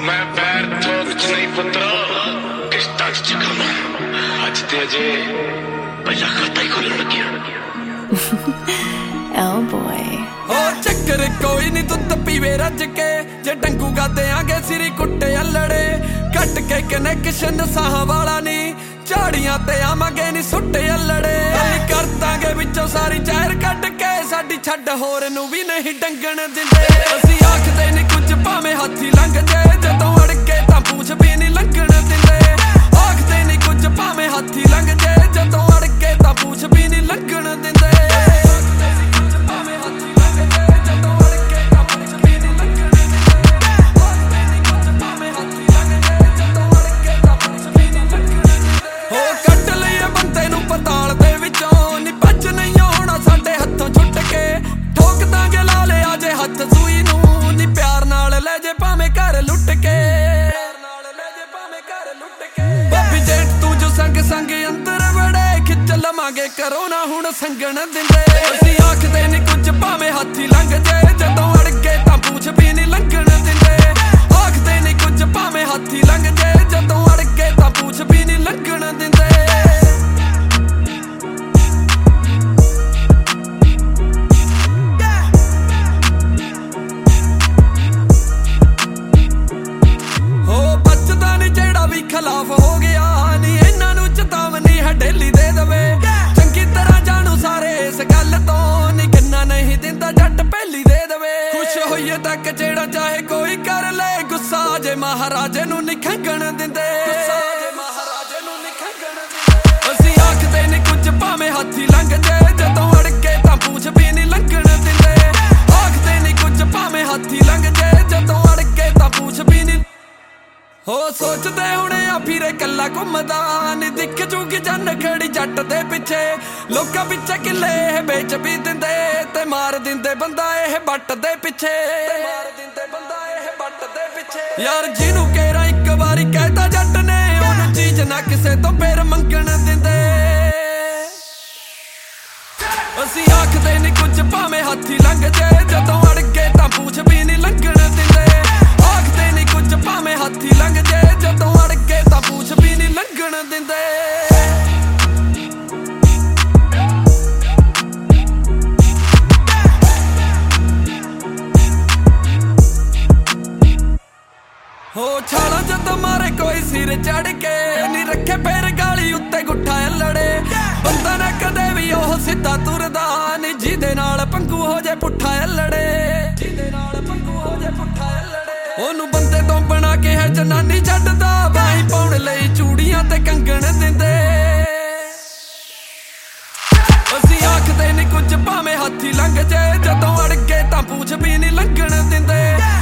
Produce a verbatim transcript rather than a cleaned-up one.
मैं पैर ठोक च नहीं पुत्रो किश्ता च चुका अज ते अजे पहला खाता ही खोलन लगिया Oh boy ओ चक्कर कोई नहीं तू पीवे रज के जे डंगू गा देंगे सिरी कुट्टे लड़े कट के कनेक्शन साह वाला नहीं झाड़ियां ते आवांगे नहीं सुट्टे लड़े कर दांगे विचों सारी जहर कट के साडी छड्ड होर नूं भी नहीं डंगण दिंदे असीं आखदे नहीं कुछ भावें हाथी लंघ जाए जदों अड़ के तां पूछ भी नहीं लंघण दिंदे आखदे नहीं कुछ भावें हाथी लंघ जाए जदों अड़ के तां पूछ भी नहीं लंघण दिंदे संग अंदर बड़े खिच लवांगे करो ना हुण संगण दिंदे असीं आखदे नहीं कुछ भावें हाथी लंघ जाए जदों अड़ के तां पूछ भी नहीं लंघण दिंदे आखदे नहीं कुछ भावें हाथी लंघ जाए जदों अड़ के तां पूछ भी नहीं लंघण दिंदे हो बचदा नहीं जेड़ा भी खिलाफ हो गया नहीं चेतावनी है डेली दे दवे चंगी तरह जानू सारे इस गल तो नहीं किन्ना नहीं दिंदा जट पहली दे दवे खुश होइए तक जेड़ा चाहे कोई कर ले गुस्सा जे महाराजे नू नहीं खंगण दिंदे असीं आखदे नहीं कुछ भावें हाथी लंघ जाए जदों अड़ के तां पूछ भी नहीं लंघण दिंदे आखदे नहीं कुछ भावें हाथी लंघ जाए जदों अड़ के तां पूछ भी नहीं हो सोचदे हुणे आ फिरे कल्ला घुमदा नी दिख जूगी जन खड़ी जट दे पिछे लोकां पिछे किले बेच भी दिंदे ते मार दिंदे बंदा एह बट दे पिछे मार दिंदे बंदा एह बट दे पिछे यार जिनू केरा इक वारी कहता जट ने ओनू चीज ना किसे तो फिर मंगण दिंदे असीं आखदे नहीं कुछ भावें हाथी लंघ जाए जदों अड़ के तां पूछ भी नहीं लंघण दिंदे आखदे नहीं कुछ भावें हाथी लंघ जाए जदों अड़ के तां पूछ भी नहीं लंघण दिंदे हो छाला जदों मारे कोई सिर चढ़ के नहीं रखे फिर गाली उत्ते गुठा लड़े बंदा ना कदे भी ओह सीधा तुरदा नहीं जिहदे नाल पंगू हो जाए पुट्ठा लड़े जिहदे नाल पंगू हो जाए पुट्ठा लड़े ओनू बंदे तो बना के है जनानी छड्डदा बाही पाउण लई चूड़ियां ते कंगण दिंदे असीं आखदे नहीं कुछ भावें हाथी लंघ जाए जदों अड़ के तां पूछ भी नहीं लंघण दिंदे